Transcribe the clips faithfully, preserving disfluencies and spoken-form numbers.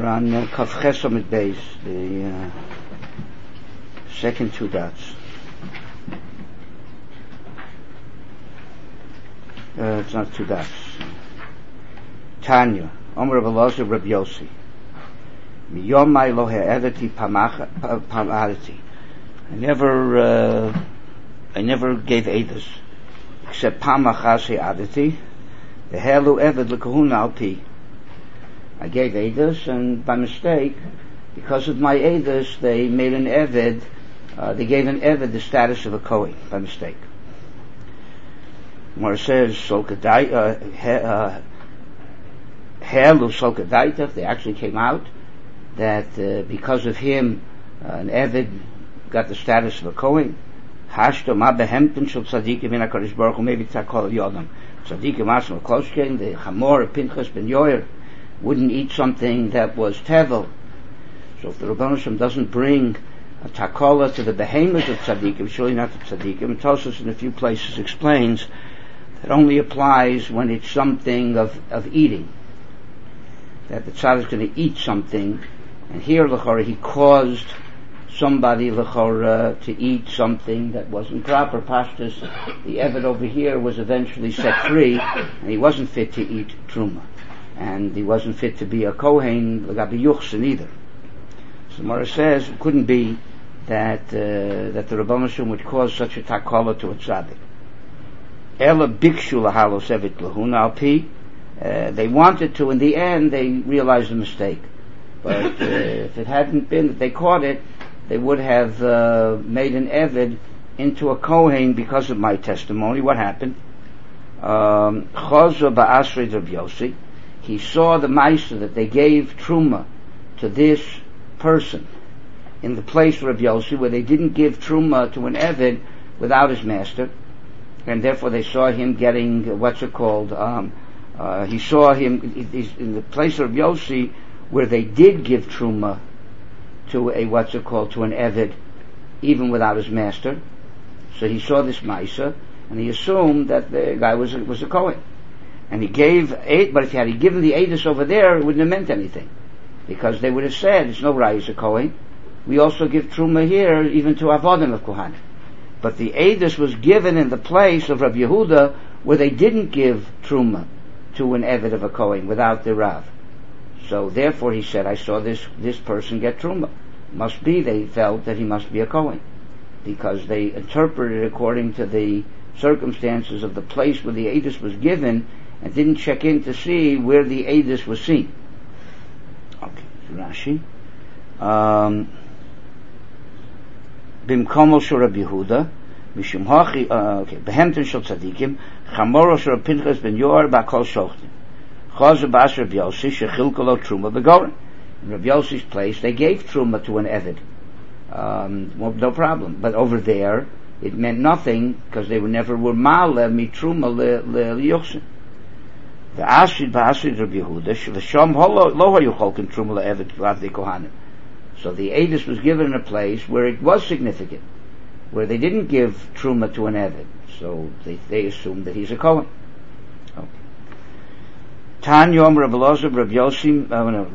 We're on uh, Kaf Chesamid Beis, the uh, second two dots. Uh, it's not two dots. Tanya, Omer Rav Elazar Rav Yossi. Miyomai lo ha'eveti pamahati. I never, uh, I never gave edus, except pamachas ha'adati. The helu eved l'kahuna al-pi. I gave edus, and by mistake, because of my edus, they made an eved, uh, they gave an eved the status of a kohen, by mistake. Where it says, Solkadaita, helu Solkadaita, they actually came out, that uh, because of him, uh, an eved got the status of a kohen. Hashto ma behemten shel tzadikim in HaKadosh Baruch Hu, maybe tzakol yodam. Tzadikim asma kloshken, the Hamor, Pinchas ben Yoyer, wouldn't eat something that was tevel. So if the Rebbeinu Shem doesn't bring a takola to the behemoth of tzaddikim, surely not the tzaddikim, and Tosfos in a few places explains that only applies when it's something of, of eating. That the tzaddik is going to eat something, and here l'chora he caused somebody l'chora to eat something that wasn't proper. Pashtus, the eved over here was eventually set free, and he wasn't fit to eat truma. And he wasn't fit to be a kohen, l'gabi yuchsin either. So Mara says it couldn't be that uh, that the Rebbeinu Shem would cause such a takola to a tzaddik. Ela bikshu lahalos evit lahuna al pi. They wanted to. In the end, they realized the mistake. But uh, if it hadn't been that they caught it, they would have uh, made an eved into a kohen because of my testimony. What happened? Chazah ba'asrei Rav Yossi. He saw the ma'aser that they gave truma to this person in the place of Rav Yossi, where they didn't give truma to an eved without his master, and therefore they saw him getting uh, what's it called? Um, uh, he saw him in the place of Rav Yossi where they did give truma to a what's it called to an eved, even without his master. So he saw this ma'aser, and he assumed that the guy was a, was a kohen. And he gave eight, but if he had he given the edus over there, it wouldn't have meant anything, because they would have said it's no rayis a kohen. We also give truma here, even to avodim of kohanim. But the edus was given in the place of Rabbi Yehuda, where they didn't give truma to an eved of a kohen without the rav. So therefore, he said, I saw this this person get truma. Must be they felt that he must be a kohen, because they interpreted according to the circumstances of the place where the edus was given, and didn't check in to see where the edus was seen. Okay, Rashi. Um, Bimkomo shel Rabbi Yehuda, mishum hachi. Okay, behemten shel tzadikim, chamoro shel Pinchas ben Yoyer ba'kol shochtim. Chazah ba'as Rabbi Yossi shechilko lo truma begoren. In Rabbi Yossi's place, they gave truma to an eved. Um, well, no problem. But over there, it meant nothing, because they were never were ma'aleh mi truma le yuchsin. The Ashid ba'Ashid Rabbi Yehuda sh'v'sham lo hayu cholkin truma le'eved v'avdei kohanim. So the edus was given in a place where it was significant, where they didn't give truma to an eved, so they they assumed that he's a kohen. Okay. Tan Yom Rav Elazar Rav Yossi.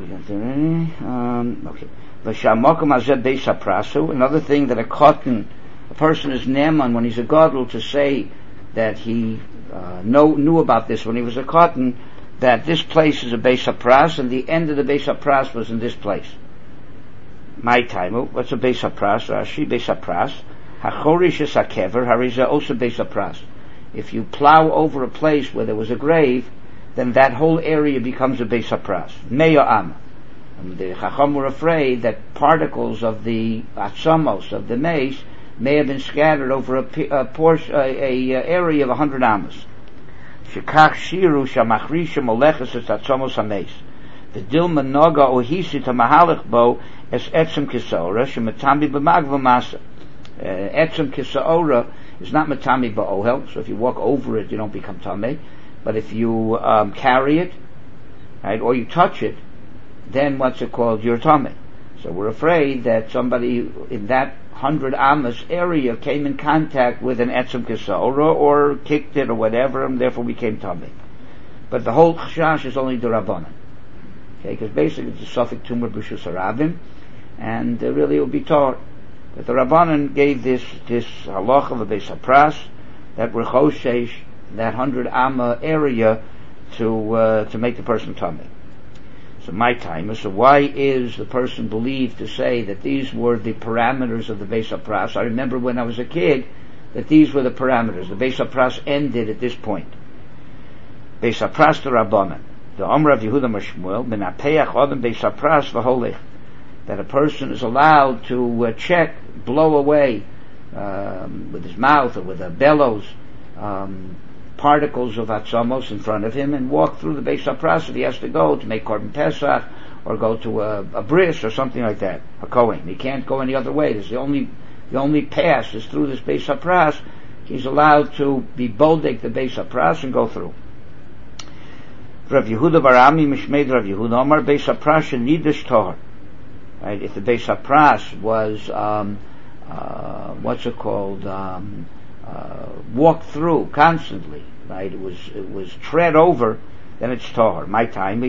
Um, okay. V'shamokum hazeh beis haprasu. Another thing that a cotton, a person is neman when he's a gadol to say that he uh, know, knew about this when he was a cotton, that this place is a beis hapras, and the end of the beis hapras was in this place. My time, what's a beis hapras? Rashi, beis hapras. Hachorish is hakever, hariza also beis hapras. If you plow over a place where there was a grave, then that whole area becomes a beis hapras. Meya am. And the Chacham were afraid that particles of the atzamos, of the mace, may have been scattered over a, a portion, a, a, a area of a hundred amas. Shekach shiru shamachrisha moleches es atzamos hameis. The dilma noga ohisi tamahalech bo es etzem kisaora shematami b'magva masa. Etzem kisaora is not matami ba'ohel, so if you walk over it, you don't become tamei. But if you um, carry it, right, or you touch it, then what's it called? You're tamei. So we're afraid that somebody in that hundred amas area came in contact with an etzem kisaora or kicked it or whatever, and therefore became tamei. But the whole chashash is only the rabbanan. Okay, because basically it's a suffix tumor b'shus harabim, and uh, really it would be taught. But the Rabbanan gave this this halacha of a beis hapras that we're choshesh that hundred amma area to uh, to make the person tummy. So my time. So why is the person believed to say that these were the parameters of the beis hapras? I remember when I was a kid that these were the parameters. The beis hapras ended at this point. Beis hapras to Rabbanan. The Amr of Yehuda Mashmuel menapeach adam beis hapras v'holech. That a person is allowed to uh, check, blow away um, with his mouth or with a bellows um, particles of atzamos in front of him and walk through the Beis HaPras if he has to go to make Korban Pesach or go to a, a bris or something like that, a Kohen. He can't go any other way. There's the only the only pass is through this Beis HaPras. He's allowed to be bodek the Beis HaPras and go through. Rav Yehuda Barami Mishmeid Rav Yehuda Omar Beis HaPras Shenidish Tahar. Right? If the Beis HaPras was um, uh, what's it called? Um, uh, walked through constantly, right? It was it was tread over, then it's tahor. My time,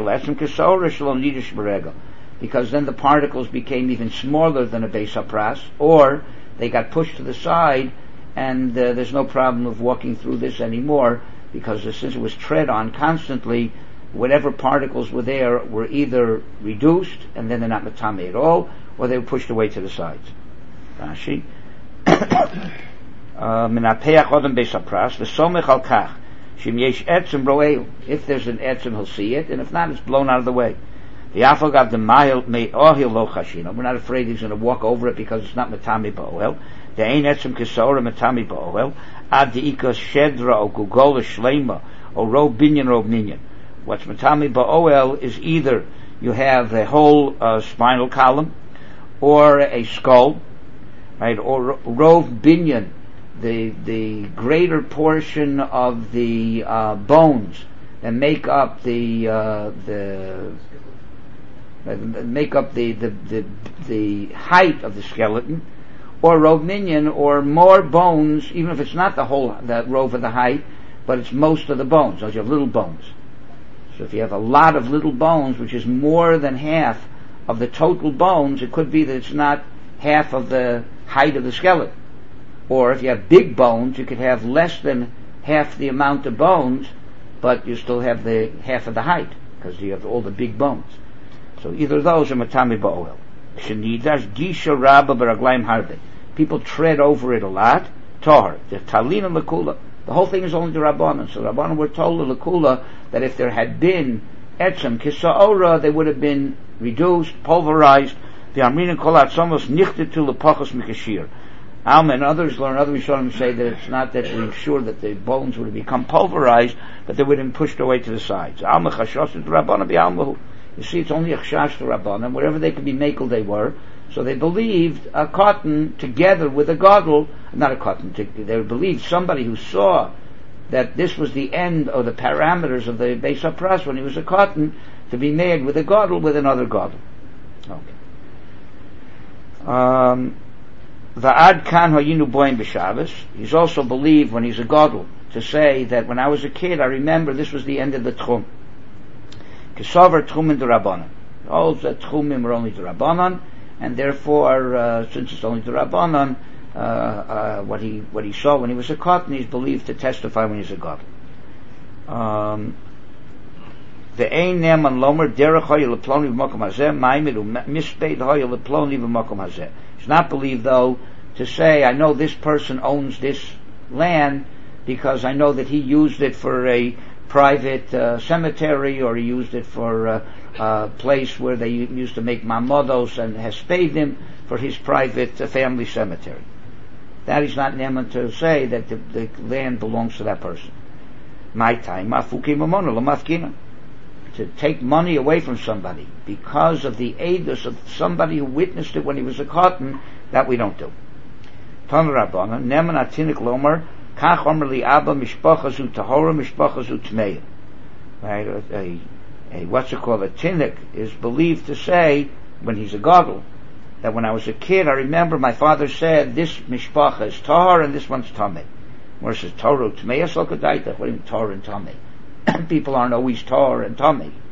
because then the particles became even smaller than a Beis HaPras, or they got pushed to the side, and uh, there's no problem of walking through this anymore, because since it was tread on constantly, whatever particles were there were either reduced, and then they're not matame at all, or they were pushed away to the sides. Rashi. Menapeach odem Beis HaPras v'somech al kach shim yesh etzem ro'eu. If there's an etzem, he'll see it, and if not, it's blown out of the way. The afagav the ma'il me'ohil lo chashino. We're not afraid he's going to walk over it because it's not matami ba'ohel. The ein etzem kisora matami ba'ohel ad di'ikas shedra o gugola shlema o ro binyan ro binyan. What's matami ba'ohel is either you have a whole uh, spinal column or a skull, right, or rov binyan, the the greater portion of the uh, bones that make up the uh, the uh, make up the, the the the height of the skeleton, or rov minyan, or more bones, even if it's not the whole that rov of the height, but it's most of the bones. So you have little bones. So if you have a lot of little bones, which is more than half of the total bones, it could be that it's not half of the height of the skeleton. Or if you have big bones, you could have less than half the amount of bones, but you still have the half of the height, because you have all the big bones. So either of those are matami ba'oel. Shenidash gisha rabba baraglaim harbe. People tread over it a lot. Tahar. The talina lakula. The whole thing is only the Rabbanan. So the Rabbanan were told the lakula that if there had been etzem kisa'ora, they would have been reduced, pulverized. The amrina kol atzamos nichtetu lepachos mikashir. Alma and others learn, other Rishonim say that it's not that we're sure that the bones would have become pulverized, but they would have been pushed away to the sides. Alma chashos to Rabbanan be almahu. You see, it's only a chash to Rabbanan. Wherever they could be makel, they were. So they believed a cotton together with a gadol, not a cotton, they believed somebody who saw that this was the end of the parameters of the Beis HaPras when he was a cotton, to be made with a gadol with another gadol. Okay. Um, Va'ad kan hayinu boim b'Shabbos. He's also believed when he's a gadol to say that when I was a kid, I remember this was the end of the tchum. Kesavar tchumin d'Rabbanan. All the tchumim were only d'Rabbanan, and therefore, uh, since it's only d'Rabbanan, uh, uh, what he what he saw when he was a cotton, he's believed to testify when he's a gadol. Um, the ein neman lomer derech hayil leploni b'makom hazeh ma'imid u'mispeid hayil leploni b'makom hazeh. It's not believed, though, to say, I know this person owns this land because I know that he used it for a private uh, cemetery, or he used it for a uh, uh, place where they used to make mamodos and has paid him for his private uh, family cemetery. That is not neman to say that the, the land belongs to that person. My time, to take money away from somebody because of the edus of somebody who witnessed it when he was a cotton, that we don't do. Tan Rabbanan, neman atinik lomer, kach omer li abba mishpacha zu tahora mishpacha zu tmeya. Right, a, a, a what's it called? A tinik is believed to say when he's a gadol that when I was a kid, I remember my father said this mishpacha is tahor and this one's tameh. Where it says Torah tmeya, so could I. What do you mean Torah and tameh? People aren't always tar and tummy.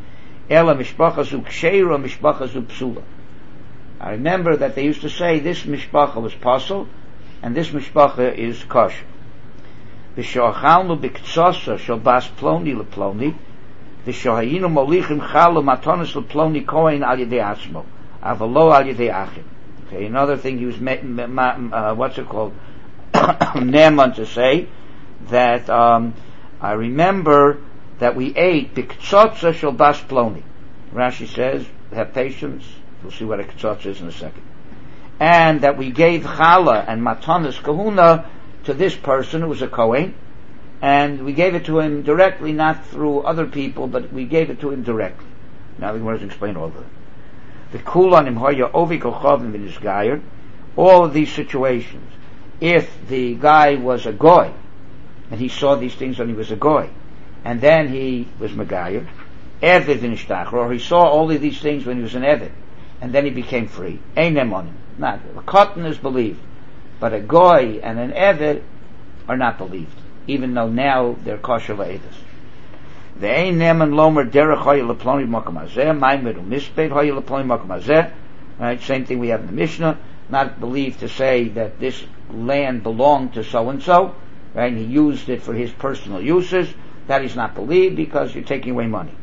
Ela mishpacha zu ksheira, mishpacha zu psula. I remember that they used to say this mishpacha was pasul, and this mishpacha is kosher. V'sho'achalnu b'ktsosa shel bas ploni leploni, v'sho'hayinu molichim chalu matonis leploni kohen al yedei atzmo, avalo al yedei achim. Okay, another thing he was, ma- ma- uh, what's it called, ne'eman to say, that um, I remember that we ate b'ktsotza shel bas ploni. Rashi says, have patience, we'll see what a ktsotza is in a second. And that we gave challah and matanas kahuna to this person who was a Kohen, and we gave it to him directly, not through other people, but we gave it to him directly. Now we want to explain all of that. The kulan imhoya ovi kochavim in his gayer, all of these situations, if the guy was a goy, and he saw these things when he was a goy, and then he was Megayer, Eved v'nishtachar, or he saw all of these things when he was an Eved, and then he became free. Einem on him. Not. A cotton is believed, but a Goy and an Eved are not believed, even though now they're kosher la'edus. Ve'einem and lomer derech hoya leploni makom hazeh, maimed u'misped hoya leploni makom hazeh. Right, same thing we have in the Mishnah. Not believed to say that this land belonged to so and so. Right, and he used it for his personal uses. That is not believed because you're taking away money.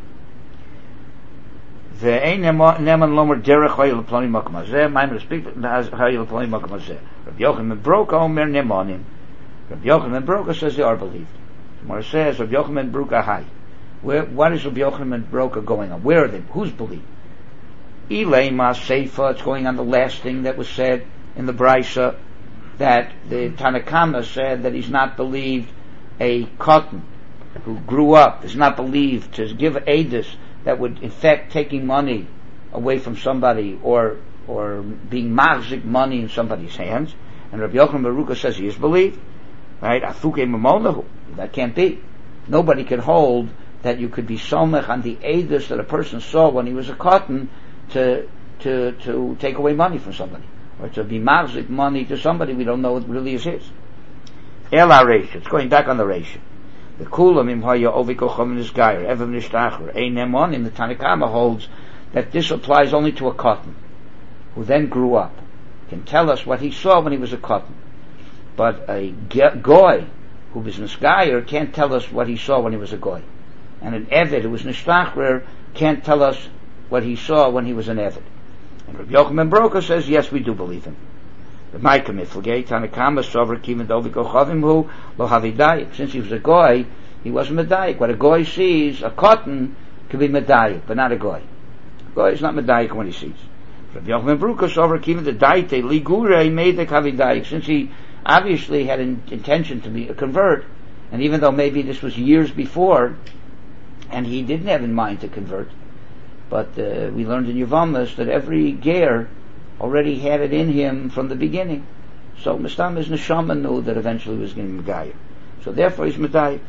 Ve'einem and lomer derech hoya leploni makom hazeh, maimed u'misped hoya leploni makom hazeh. Rabbi Yochanan ben Broka omer nemonim. Rabbi Yochanan ben Broka says they are believed. Gemara says Rabbi Yochanan ben Broka hai. Where, what is Rabbi Yochanan ben Broka going on? Where are they? Who's believed? Ilema Seifa, it's going on the last thing that was said in the Brisa, that the Tanakama said that he's not believed a cotton who grew up, is not believed to give edus that would affect taking money away from somebody or or being mahzik money in somebody's hands. And Rabbi Yochanan ben Broka says he is believed. Right? Afuke mamonahu. That can't be. Nobody can hold that you could be somech on the edus that a person saw when he was a cotton to to to take away money from somebody, or to be mahzik money to somebody we don't know it really is his. El ha-reisha, it's going back on the reisha. The kulam im haya ovikochom is gayer evim nishtachar einem on in the Tanakama holds that this applies only to a cotton who then grew up, can tell us what he saw when he was a cotton, but a goy who was nisgayer can't tell us what he saw when he was a goy, and an eved who was nishtachar can't tell us what he saw when he was an Eved. And Rabbi Yochanan ben Broka says, yes, we do believe him. The Maika Miflagei, Tanakama, Sover, Kim, and Doviko Chavim, who, Lo Havidayik. Since he was a Goy, he wasn't Medayik. What a Goy sees, a cotton, could be Medayik, but not a Goy. A Goy is not Medayik when he sees. Rabbi Yochanan ben Broka, Sover, Kim, the Daite, Ligure, made the Havidayik. Since he obviously had an intention to be a convert, and even though maybe this was years before, and he didn't have in mind to convert, but uh, we learned in Yevamos that every ger already had it in him from the beginning. So Mistam is neshama knew that eventually he was going to be Megayah. So therefore he's Medayik.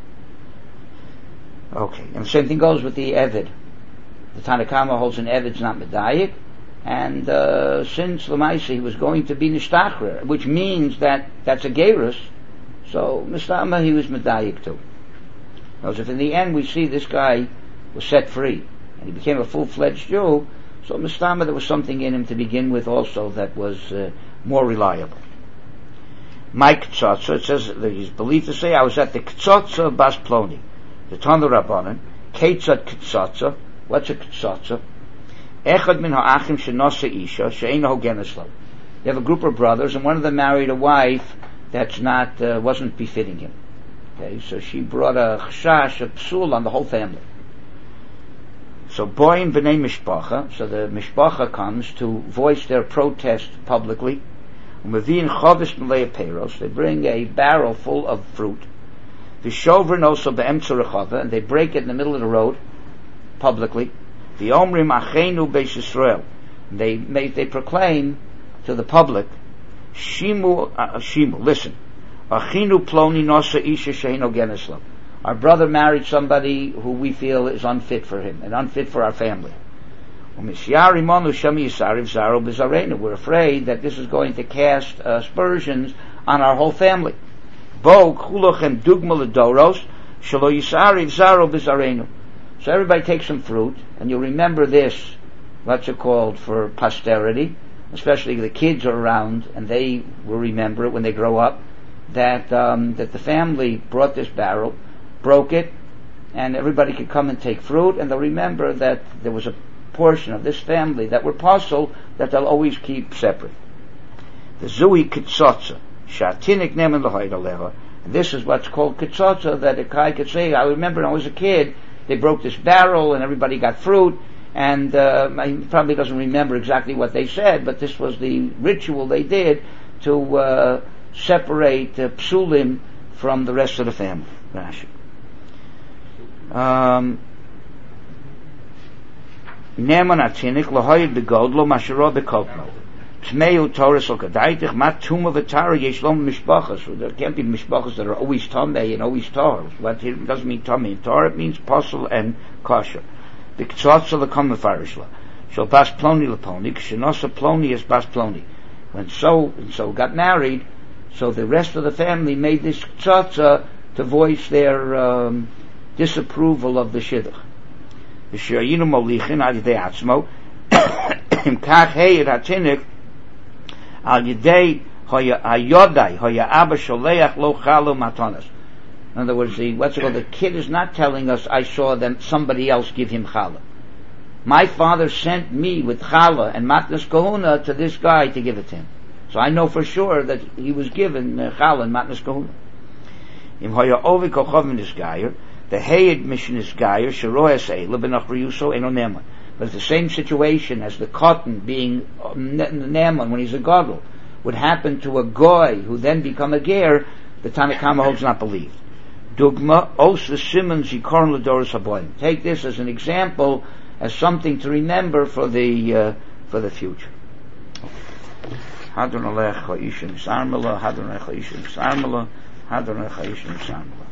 Okay, and the same thing goes with the Eved. The Tanakama holds an Eved's not Medayik, and uh, since Lamaisi he was going to be Nishtachrer, which means that that's a Gerus, so Mistama he was Medayik too. Because if in the end we see this guy was set free, and he became a full-fledged Jew, so Mistama there was something in him to begin with also that was uh, more reliable. My Ktsotza, it says that he's believed to say, I was at the Ktsotza Bas Ploni, the Tanu Rabbanan, Ketzat Ktsotza, what's a Ktsotza? Echad min ha'achim shenosa isha, she'eino hogeneslo. You have a group of brothers, and one of them married a wife that's not, uh, wasn't befitting him. Okay, so she brought a chashash, a psul on the whole family. So boim v'nei mishpacha, so the mishpacha comes to voice their protest publicly. U'mevin chavis m'lei peiros, they bring a barrel full of fruit. V'shovrin also be'emtza rechava, and they break it in the middle of the road, publicly. V'omrim achenu beis Yisrael, they make, they proclaim to the public, shimu, uh, shimu, listen, achinu ploni nosa isha she'eino geneslo. Our brother married somebody who we feel is unfit for him and unfit for our family. We're afraid that this is going to cast aspersions on our whole family. So everybody takes some fruit, and you'll remember this, what's it called, for posterity, especially the kids are around, and they will remember it when they grow up, that um, that the family brought this barrel, broke it, and everybody could come and take fruit, and they'll remember that there was a portion of this family that were puzzled that they'll always keep separate. The Zui Kitzotza, Shatinik Nemen Lahayd Aleha. This is what's called Kitzotza, that a guy could say, I remember when I was a kid, they broke this barrel and everybody got fruit, and uh, he probably doesn't remember exactly what they said, but this was the ritual they did to uh, separate uh, Psulim from the rest of the family. Rashi. Um, Neman Atzinik Lahayd Begodlo Mashiro Bekotno. Tmeu Torah so Kadaitich Mat Tuma V'Tara Yeshlom Mishpachas. There can't be mishpachas that are always Tomei and always Tar. What it doesn't mean Tomei. Tar it means apostle and kosher. B'Ktzotza L'Kom Mefarishla. So Bas Ploni L'Ploni. K'Shenosa Ploni is Bas Ploni. When so and so got married, so the rest of the family made this Ktzotza to voice their um, disapproval of the Shidduch. V'Shirayinu Molichin Ad Yidei Atzmo. Im Kach Heyed Hatzinik Al Yidei Hayodai Haya Abba Sholeach Lo Chalu Matanas. In other words, the what's it called? The kid is not telling us, I saw them somebody else give him challah. My father sent me with challah and matnas kahuna to this guy to give it to him. So I know for sure that he was given uh, challah and matnas kahuna. Im Haya Ovi Kochov Nisgayer, the Hayed Mission Nisgayer Sheroesei Lebenach Ryuso Eno Neman. But it's the same situation as the cotton being Naaman when he's a gadol would happen to a goy who then become a ger. The Tanna Kama holds not believed. Dugma Osa Simon Zikaron Ladoris Haboim. Take this as an example, as something to remember for the uh, for the future. Hadron Alech Ha'ishim Sarmala, Hadron Alech Ha'ishim Sarmala, Hadron Alech Ha'ishim Sarmala.